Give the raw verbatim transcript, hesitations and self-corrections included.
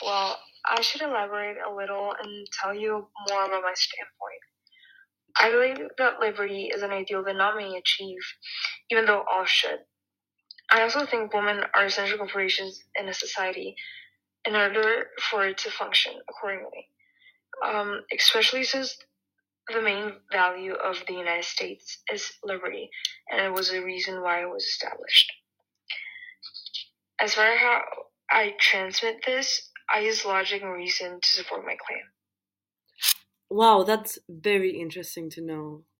Well, I should elaborate a little and tell you more about my standpoint. I believe that liberty is an ideal that not many achieve, even though all should. I also think women are essential corporations in a society in order for it to function accordingly, um, especially since the main value of the United States is liberty, and it was the reason why it was established. As far as how I transmit this, I use logic and reason to support my claim. Wow, that's very interesting to know.